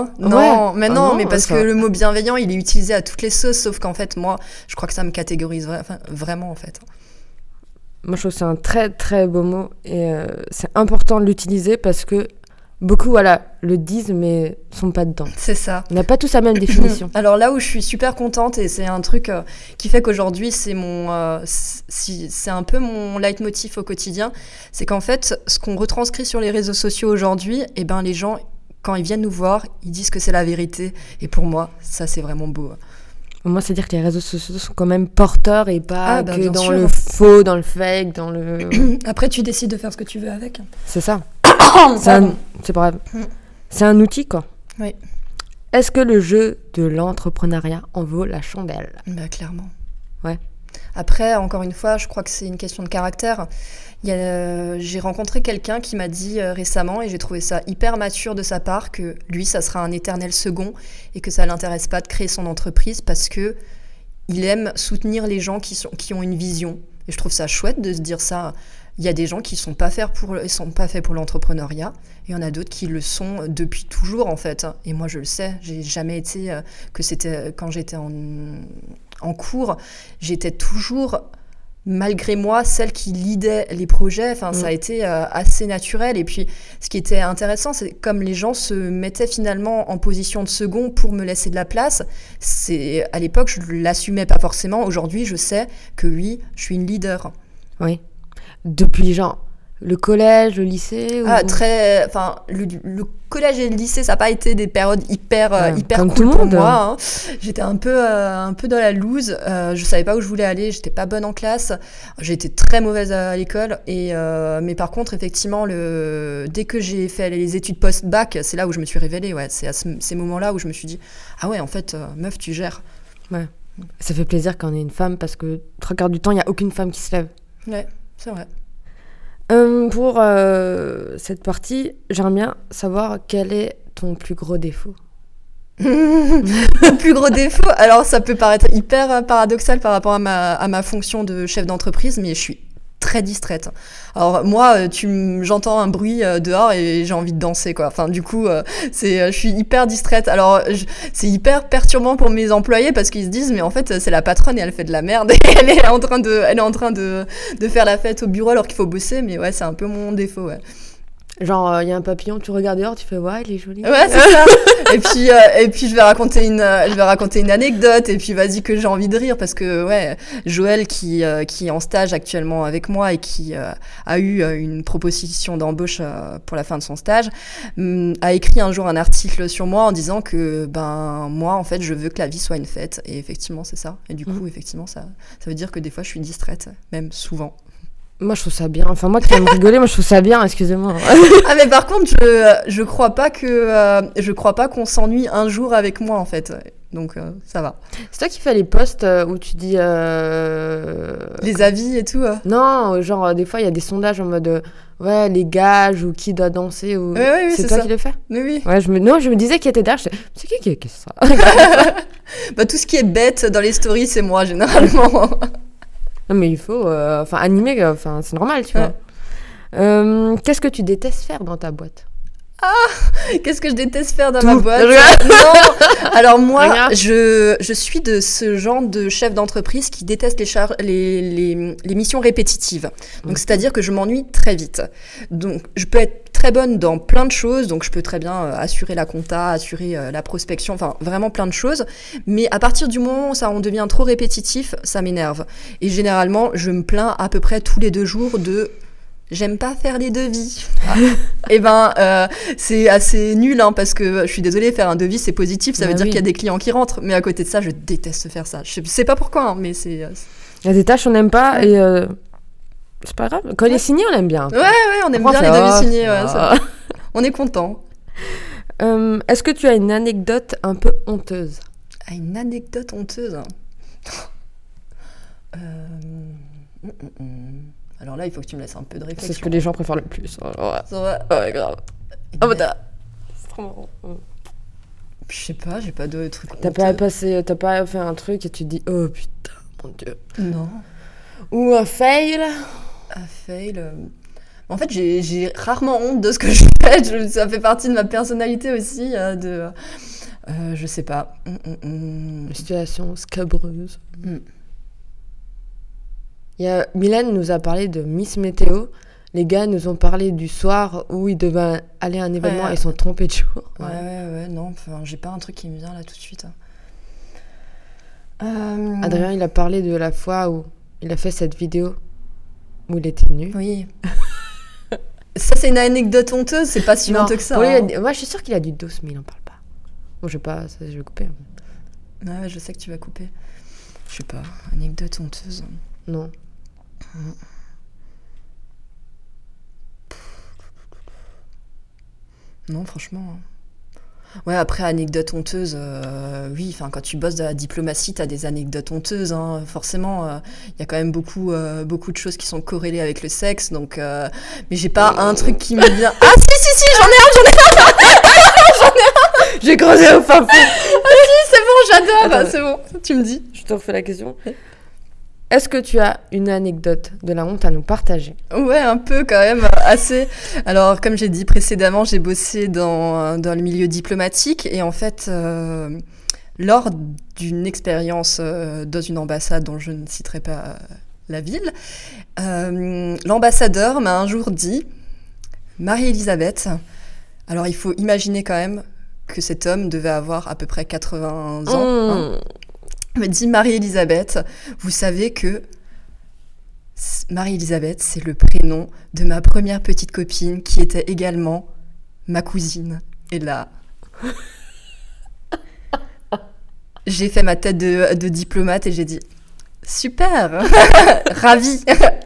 Non, ouais. mais non, ah non, mais parce que le mot bienveillant, il est utilisé à toutes les sauces, sauf qu'en fait, moi, je crois que ça me catégorise vra- enfin, vraiment en fait. Moi, je trouve que c'est un très très beau mot et euh, c'est important de l'utiliser parce que beaucoup, voilà, le disent, mais ne sont pas dedans. C'est ça. On n'a pas tous la même définition. Alors là où je suis super contente, et c'est un truc euh, qui fait qu'aujourd'hui, c'est, mon, euh, si, c'est un peu mon leitmotiv au quotidien, c'est qu'en fait, ce qu'on retranscrit sur les réseaux sociaux aujourd'hui, eh ben, les gens, quand ils viennent nous voir, ils disent que c'est la vérité. Et pour moi, ça, c'est vraiment beau. Moi, c'est dire que les réseaux sociaux sont quand même porteurs et pas ah, bah, que dans sûr. Le faux, dans le fake, dans le... Après, tu décides de faire ce que tu veux avec. C'est ça. c'est, un, c'est pas grave. Mm. C'est un outil, quoi. Oui. Est-ce que le jeu de l'entrepreneuriat en vaut la chandelle ? Bah, clairement. Ouais. Après, encore une fois, je crois que c'est une question de caractère. Il y a, euh, j'ai rencontré quelqu'un qui m'a dit euh, récemment, et j'ai trouvé ça hyper mature de sa part, que lui, ça sera un éternel second et que ça ne l'intéresse pas de créer son entreprise parce qu'il aime soutenir les gens qui, sont, qui ont une vision. Et je trouve ça chouette de se dire ça. Il y a des gens qui ne sont pas faits pour, sont pas faits pour l'entrepreneuriat, et il y en a d'autres qui le sont depuis toujours, en fait. Et moi, je le sais, j'ai jamais été... Euh, que c'était quand j'étais en, en cours, j'étais toujours... malgré moi, celle qui leadait les projets, enfin, mmh. ça a été euh, assez naturel. Et puis, ce qui était intéressant, c'est comme les gens se mettaient finalement en position de second pour me laisser de la place. C'est, à l'époque, je ne l'assumais pas forcément. Aujourd'hui, je sais que oui, je suis une leader. Oui. Depuis, genre, Le collège, le lycée ou... Ah, très... Enfin, le, le collège et le lycée, ça n'a pas été des périodes hyper, ouais, euh, hyper cool pour moi. Hein. J'étais un peu, euh, un peu dans la loose. Euh, je ne savais pas où je voulais aller. J'étais pas bonne en classe. J'ai été très mauvaise à l'école. Et, euh, mais par contre, effectivement, le... dès que j'ai fait les études post-bac, c'est là où je me suis révélée. Ouais. C'est à ce, ces moments-là où je me suis dit « Ah ouais, en fait, euh, meuf, tu gères. » Ouais. Ça fait plaisir quand on est une femme parce que trois quarts du temps, il n'y a aucune femme qui se lève. Ouais, c'est vrai. Euh, pour euh, cette partie, j'aimerais bien savoir quel est ton plus gros défaut. Mon plus gros défaut, alors ça peut paraître hyper paradoxal par rapport à ma, à ma fonction de chef d'entreprise, mais je suis très distraite. Alors moi, tu, j'entends un bruit dehors et j'ai envie de danser, quoi. Enfin, du coup, c'est, je suis hyper distraite. Alors, je, c'est hyper perturbant pour mes employés parce qu'ils se disent, mais en fait, c'est la patronne et elle fait de la merde et elle est en train de, elle est en train de, de faire la fête au bureau alors qu'il faut bosser. Mais ouais, c'est un peu mon défaut, ouais. Genre, il euh, y a un papillon, tu regardes dehors, tu fais ouais, il est joli. Ouais, c'est ça. Et puis, euh, et puis je vais raconter une, euh, je vais raconter une anecdote. Et puis vas-y que j'ai envie de rire parce que ouais, Joël qui euh, qui est en stage actuellement avec moi et qui euh, a eu euh, une proposition d'embauche euh, pour la fin de son stage, hum, a écrit un jour un article sur moi en disant que ben moi en fait je veux que la vie soit une fête. Et effectivement c'est ça. Et du coup mmh. effectivement ça ça veut dire que des fois je suis distraite, même souvent. Moi, je trouve ça bien. Enfin, moi qui aime rigoler, moi, je trouve ça bien, excusez-moi. Ah, mais par contre, je, je crois pas que, euh, je crois pas qu'on s'ennuie un jour avec moi, en fait. Donc, euh, ça va. C'est toi qui fais les posts où tu dis... Euh... Les avis et tout. Euh. Non, genre, des fois, il y a des sondages en mode... Ouais, les gages ou qui doit danser. Ou... Oui, oui, oui, c'est, c'est toi ça. qui le fais? Oui, oui. Ouais, je me... Non, je me disais qui était derrière. Je... C'est qui qui est ça? Bah, tout ce qui est bête dans les stories, c'est moi, généralement. Non, mais il faut... Euh, enfin, animer, enfin, c'est normal, tu ouais. vois. Euh, qu'est-ce que tu détestes faire dans ta boîte? Ah, qu'est-ce que je déteste faire dans Tout. ma boîte? Non. Alors moi, je, je suis de ce genre de chef d'entreprise qui déteste les, char- les, les, les missions répétitives. Donc, mmh. c'est-à-dire que je m'ennuie très vite. Donc, je peux être très bonne dans plein de choses. Donc, je peux très bien euh, assurer la compta, assurer euh, la prospection, enfin, vraiment plein de choses. Mais à partir du moment où ça en devient trop répétitif, ça m'énerve. Et généralement, je me plains à peu près tous les deux jours de... J'aime pas faire les devis. Ah. Et ben, euh, c'est assez nul, hein, parce que je suis désolée, faire un devis, c'est positif, ça bah veut oui. dire qu'il y a des clients qui rentrent. Mais à côté de ça, je déteste faire ça. Je sais pas pourquoi, hein, mais c'est... Euh, c'est... Il y a des tâches on n'aime pas et euh, c'est pas grave. Quand ouais. il est signé, on aime bien. Ouais, ouais, on aime Après, bien les devis signés. Ouais, ça... On est content. Euh, est-ce que tu as une anecdote un peu honteuse? Ah, une anecdote honteuse euh... mm, mm, mm. Alors là, il faut que tu me laisses un peu de réflexion. C'est ce que les gens préfèrent le plus. Oh, ouais. C'est vrai. Ouais, grave. Oh, bah, t'as... C'est trop marrant. Je sais pas, j'ai pas de trucs. T'as pas, passé, t'as pas fait un truc et tu te dis, oh putain, mon Dieu. Non. Ou un fail. Un fail. Euh... En fait, j'ai, j'ai rarement honte de ce que je fais. Je, ça fait partie de ma personnalité aussi. Euh, de, euh, je sais pas. Mm, mm, mm. Une situation scabreuse. Mm. Il y a, Mylène nous a parlé de Miss Météo. Les gars nous ont parlé du soir où ils devaient aller à un événement ouais. et ils sont trompés de jour. Ouais, ouais, ouais, ouais non, enfin, j'ai pas un truc qui me vient là tout de suite. Euh... Adrien, il a parlé de la fois où il a fait cette vidéo où il était nu. Oui. Ça, c'est une anecdote honteuse, c'est pas si honteux que ça. Oui, hein. a... Moi, je suis sûre qu'il a du dos, mais il en parle pas. Bon, je vais pas, ça, je vais couper. Ouais, ouais, je sais que tu vas couper. Je sais pas, anecdote honteuse. Non. Non, franchement. Ouais, après, anecdote honteuse, euh, oui, enfin, quand tu bosses de la diplomatie, t'as des anecdotes honteuses, hein, forcément. Il euh, y a quand même beaucoup, euh, beaucoup de choses qui sont corrélées avec le sexe, donc... Euh, mais j'ai pas un truc qui me vient... Ah, si, si, si, j'en ai un, j'en ai un J'en ai un J'ai creusé au fin fond. Ah si, c'est bon, j'adore. Attends, c'est bon, tu me dis. Je te refais la question. Est-ce que tu as une anecdote de la honte à nous partager? Ouais, un peu quand même, assez. Alors, comme j'ai dit précédemment, j'ai bossé dans, dans le milieu diplomatique et en fait, euh, lors d'une expérience euh, dans une ambassade dont je ne citerai pas euh, la ville, euh, l'ambassadeur m'a un jour dit « Marie-Elisabeth », alors il faut imaginer quand même que cet homme devait avoir à peu près quatre-vingts ans, mmh. hein, me dit Marie-Elisabeth, vous savez que Marie-Elisabeth, c'est le prénom de ma première petite copine qui était également ma cousine. Et là, j'ai fait ma tête de, de diplomate et j'ai dit « Super, ravie !»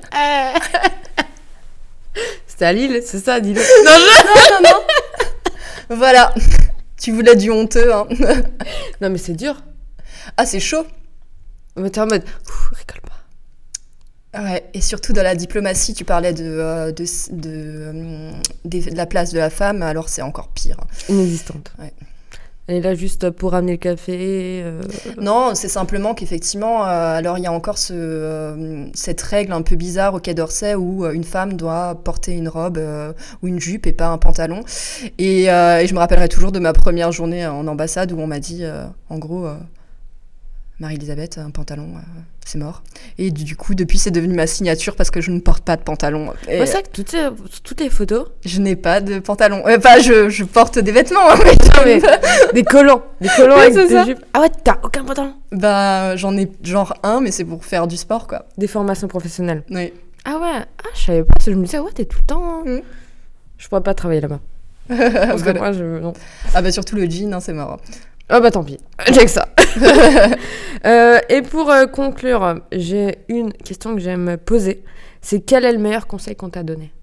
C'était à Lille, c'est ça, dis-le. Non, je... non, non, non. Voilà, tu voulais du honteux. Hein. Non, mais c'est dur. Ah, c'est chaud. Mais t'es en mode, rigole pas. Ouais, et surtout dans la diplomatie, tu parlais de, euh, de, de, de, de la place de la femme, alors c'est encore pire. Inexistante. Ouais. Elle est là juste pour ramener le café. Euh... Non, c'est simplement qu'effectivement, euh, alors il y a encore ce, euh, cette règle un peu bizarre au Quai d'Orsay où euh, une femme doit porter une robe euh, ou une jupe et pas un pantalon. Et, euh, et je me rappellerai toujours de ma première journée en ambassade où on m'a dit, euh, en gros, euh, Marie-Elisabeth, un pantalon, euh, c'est mort. Et du coup, depuis, c'est devenu ma signature parce que je ne porte pas de pantalon. Et ouais, c'est vrai que toutes, ces, toutes les photos... Je n'ai pas de pantalon. Euh, enfin, je, je porte des vêtements. Mais mais, des collants. Des collants oui, avec des ça. jupes. Ah ouais, t'as aucun pantalon? Bah, j'en ai genre un, mais c'est pour faire du sport, quoi. Des formations professionnelles. Oui. Ah ouais, ah, je savais pas. Je me disais, ouais, t'es tout le temps... Hein. Mm. Je pourrais pas travailler là-bas. Parce que moi, je... Non. Ah bah, surtout le jean, hein, c'est marrant. Ah bah tant pis, j'ai que ça. euh, et pour euh, conclure, j'ai une question que j'aime poser. C'est quel est le meilleur conseil qu'on t'a donné?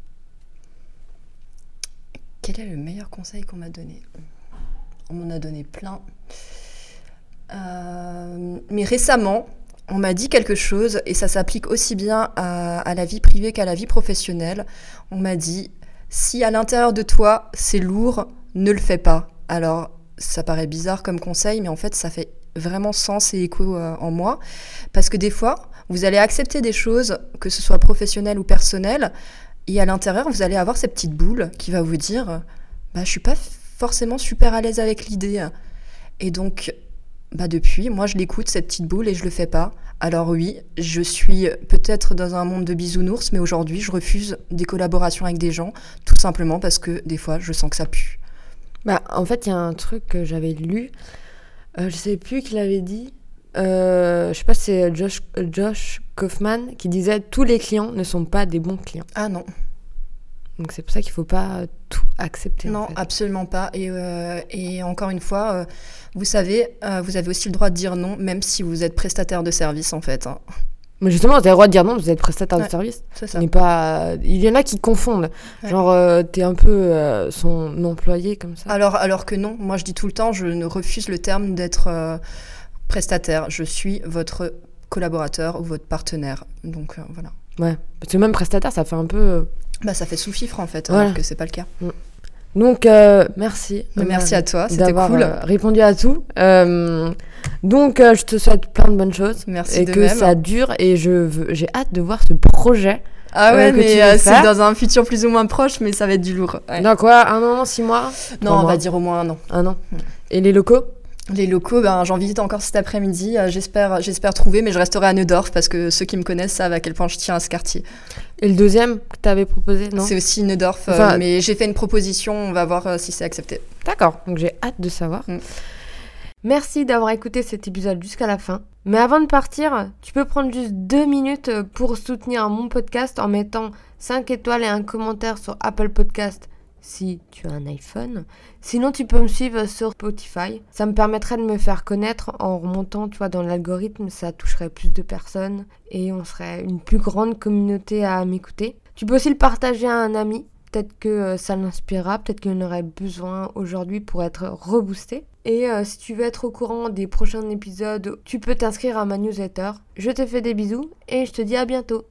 Quel est le meilleur conseil qu'on m'a donné? On m'en a donné plein. Euh, mais récemment, on m'a dit quelque chose, et ça s'applique aussi bien à, à la vie privée qu'à la vie professionnelle. On m'a dit, si à l'intérieur de toi, c'est lourd, ne le fais pas. Alors... ça paraît bizarre comme conseil, mais en fait, ça fait vraiment sens et écho euh, en moi. Parce que des fois, vous allez accepter des choses, que ce soit professionnel ou personnel, et à l'intérieur, vous allez avoir cette petite boule qui va vous dire bah, « je suis pas forcément super à l'aise avec l'idée ». Et donc, bah, depuis, moi, je l'écoute, cette petite boule, et je le fais pas. Alors oui, je suis peut-être dans un monde de bisounours, mais aujourd'hui, je refuse des collaborations avec des gens, tout simplement parce que des fois, je sens que ça pue. Bah, en fait, il y a un truc que j'avais lu, euh, je sais plus qui l'avait dit, euh, je sais pas si c'est Josh, Josh Kaufman qui disait « tous les clients ne sont pas des bons clients ». Ah non. Donc c'est pour ça qu'il faut pas tout accepter. Non, en fait. Absolument pas. Et, euh, et encore une fois, euh, vous savez, euh, vous avez aussi le droit de dire non, même si vous êtes prestataire de service, en fait. Hein. Mais justement, vous avez le droit de dire non, vous êtes prestataire ouais, de service. C'est ça. N'est pas... Il y en a qui confondent. Ouais. Genre, euh, t'es un peu euh, son employé comme ça. Alors, alors que non, moi je dis tout le temps, je ne refuse le terme d'être euh, prestataire. Je suis votre collaborateur ou votre partenaire. Donc euh, voilà. Ouais, parce que même prestataire, ça fait un peu... Euh... Bah ça fait sous-fifre en fait, voilà. Alors que c'est pas le cas. Mm. Donc, euh, merci. Mais merci à toi, c'était cool. Euh, répondu à tout. Euh, donc, euh, je te souhaite plein de bonnes choses. Merci et de que même. ça dure. Et je veux, j'ai hâte de voir ce projet. Ah ouais, euh, que mais euh, c'est dans un futur plus ou moins proche, mais ça va être du lourd. Ouais. Dans quoi? Un an, six mois? Non, on mois. va dire au moins un an. Un an. Et les locaux? Les locaux, ben, j'en visite encore cet après-midi. Euh, j'espère, j'espère trouver, mais je resterai à Neudorf parce que ceux qui me connaissent savent à quel point je tiens à ce quartier. Et le deuxième que tu avais proposé, non? C'est aussi Neudorf, enfin, euh, mais j'ai fait une proposition, on va voir euh, si c'est accepté. D'accord, donc j'ai hâte de savoir. Mm. Merci d'avoir écouté cet épisode jusqu'à la fin. Mais avant de partir, tu peux prendre juste deux minutes pour soutenir mon podcast en mettant cinq étoiles et un commentaire sur Apple Podcast si tu as un iPhone. Sinon, tu peux me suivre sur Spotify. Ça me permettrait de me faire connaître en remontant, tu vois, dans l'algorithme. Ça toucherait plus de personnes et on serait une plus grande communauté à m'écouter. Tu peux aussi le partager à un ami. Peut-être que ça l'inspirera, peut-être qu'il en aurait besoin aujourd'hui pour être reboosté. Et euh, si tu veux être au courant des prochains épisodes, tu peux t'inscrire à ma newsletter. Je te fais des bisous et je te dis à bientôt.